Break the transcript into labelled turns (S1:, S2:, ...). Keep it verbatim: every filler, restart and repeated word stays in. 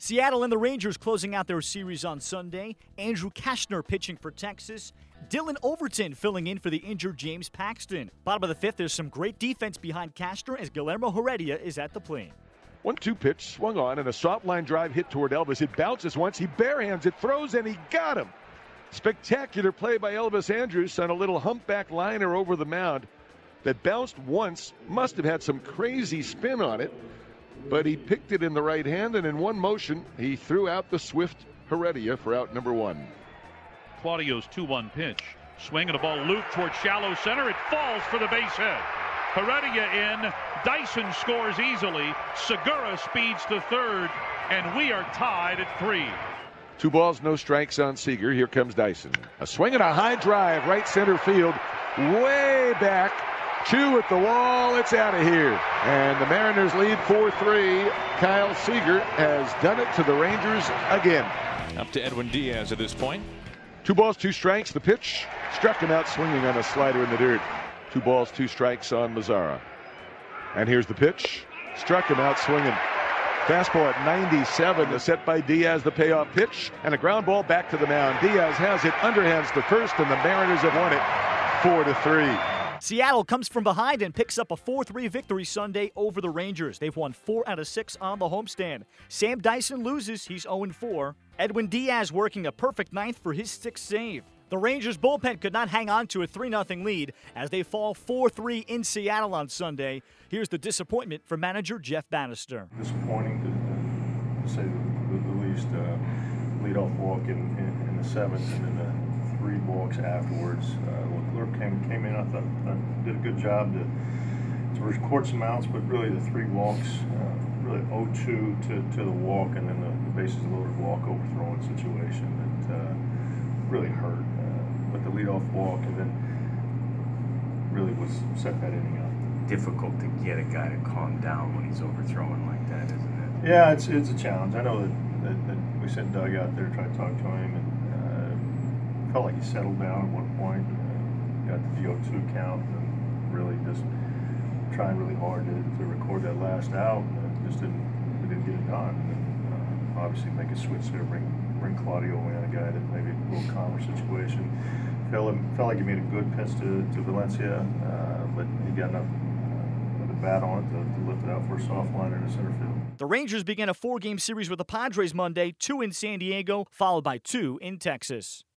S1: Seattle and the Rangers closing out their series on Sunday. Andrew Cashner pitching for Texas. Dylan Overton filling in for the injured James Paxton. Bottom of the fifth, there's some great defense behind Cashner as Guillermo Heredia is at the plate.
S2: one two pitch, swung on, and a soft line drive hit toward Elvis. It bounces once, he barehands it, throws, and he got him. Spectacular play by Elvis Andrus on a little humpback liner over the mound that bounced once, must have had some crazy spin on it, but he picked it in the right hand, and in one motion, he threw out the swift Heredia for out number one.
S3: Claudio's two one pitch. Swing and a ball looped toward shallow center. It falls for the base hit. Heredia in. Dyson scores easily. Segura speeds to third, and we are tied at three.
S2: Two balls, no strikes on Seager. Here comes Dyson. A swing and a high drive, right center field, way back. Two at the wall. It's out of here. And the Mariners lead four three. Kyle Seager has done it to the Rangers again.
S4: Up to Edwin Diaz at this point.
S2: Two balls, two strikes. The pitch struck him out swinging on a slider in the dirt. Two balls, two strikes on Mazara. And here's the pitch. Struck him out swinging. Fastball at ninety-seven. The set by Diaz, the payoff pitch, and a ground ball back to the mound. Diaz has it, underhands the first, and the Mariners have won it four to three.
S1: Seattle comes from behind and picks up a four three victory Sunday over the Rangers. They've won four out of six on the homestand. Sam Dyson loses. He's oh and four. Edwin Diaz working a perfect ninth for his sixth save. The Rangers bullpen could not hang on to a three nothing lead as they fall four three in Seattle on Sunday. Here's the disappointment for manager Jeff Bannister.
S5: Disappointing to, to say the, the least. Uh, leadoff walk in, in, in the seventh, and then the three walks afterwards. Uh, Leclerc came, came in, I thought, uh, did a good job to, to record some outs, but really the three walks, uh, really oh two to, to the walk, and then the, the bases loaded walk overthrowing situation that uh, really hurt. Uh, but the leadoff walk, and then really was set that inning up.
S6: Difficult to get a guy to calm down when he's overthrowing like that, isn't it?
S5: Yeah, it's it's a challenge. I know that, that, that we sent Doug out there, tried to talk to him, and uh, felt like he settled down at one point. Uh, got the oh two count, and really just trying really hard to, to record that last out. And just didn't we didn't get it done. And, uh, obviously, make a switch there, bring bring Claudio in, a guy that maybe a little calmer situation. Felt felt like he made a good pitch to to Valencia, uh, but he got enough. Bat on it to, to lift it out for a soft liner in the center field.
S1: The Rangers began a four game series with the Padres Monday, two in San Diego, followed by two in Texas.